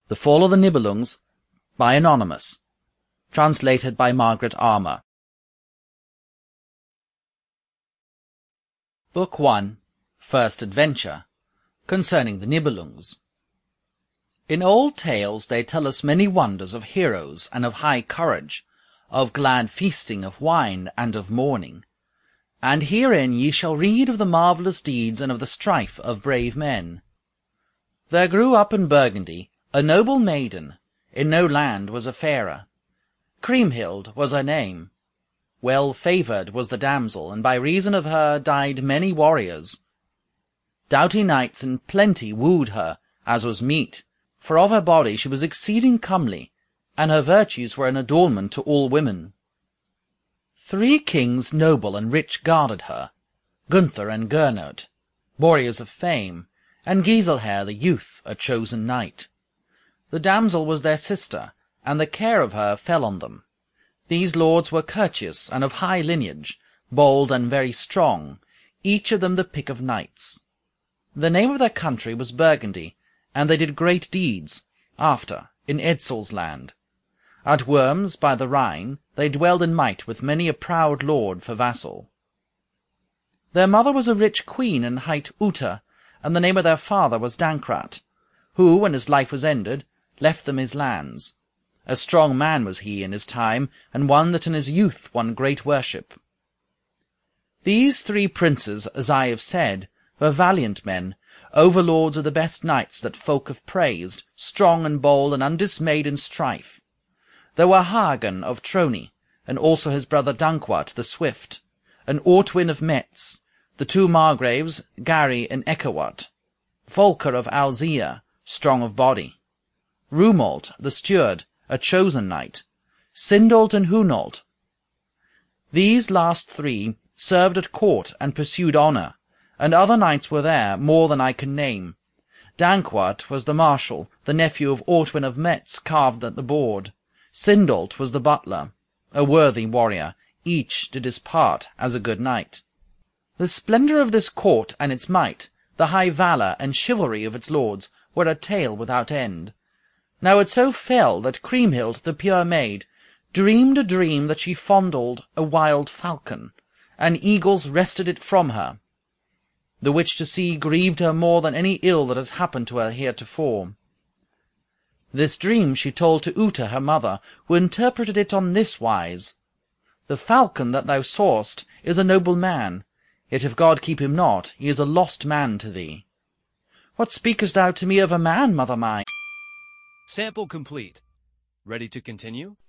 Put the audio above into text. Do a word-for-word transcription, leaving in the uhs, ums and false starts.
The Fall of the Nibelungs, by Anonymous. Translated by Margaret Armour. Book one. First Adventure. Concerning the Nibelungs. In old tales they tell us many wonders of heroes and of high courage, of glad feasting, of wine, and of mourning. And herein ye shall read of the marvellous deeds and of the strife of brave men. There grew up in Burgundy a noble maiden, in no land was a fairer. Kriemhild was her name. Well favoured was the damsel, and by reason of her died many warriors. Doughty knights in plenty wooed her, as was meet, for of her body she was exceeding comely, and her virtues were an adornment to all women. Three kings noble and rich guarded her, Gunther and Gernot, warriors of fame, and Giselher the youth, a chosen knight. The damsel was their sister, and the care of her fell on them. These lords were courteous and of high lineage, bold and very strong, each of them the pick of knights. The name of their country was Burgundy, and they did great deeds, after, in Edsel's land. At Worms, by the Rhine, they dwelled in might with many a proud lord for vassal. Their mother was a rich queen, and hight Uta, and the name of their father was Dankrat, who, when his life was ended, left them his lands. A strong man was he in his time, and one that in his youth won great worship. These three princes, as I have said, were valiant men, overlords of the best knights that folk have praised, strong and bold and undismayed in strife. There were Hagen of Trony, and also his brother Dankwart the swift, and Ortwin of Metz, the two margraves, Gary and Eckewart, Volker of Alzia, strong of body, Rumolt the steward, a chosen knight, Sindolt and Hunolt. These last three served at court and pursued honour, and other knights were there, more than I can name. Dankwart was the marshal, the nephew of Ortwin of Metz, carved at the board. Sindolt was the butler, a worthy warrior. Each did his part as a good knight. The splendour of this court and its might, the high valour and chivalry of its lords, were a tale without end. Now it so fell that Kriemhild, the pure maid, dreamed a dream that she fondled a wild falcon, and eagles wrested it from her, the which to see grieved her more than any ill that had happened to her heretofore. This dream she told to Uta her mother, who interpreted it on this wise: The falcon that thou sawest is a noble man, yet if God keep him not, he is a lost man to thee. What speakest thou to me of a man, mother mine? Sample complete. Ready to continue?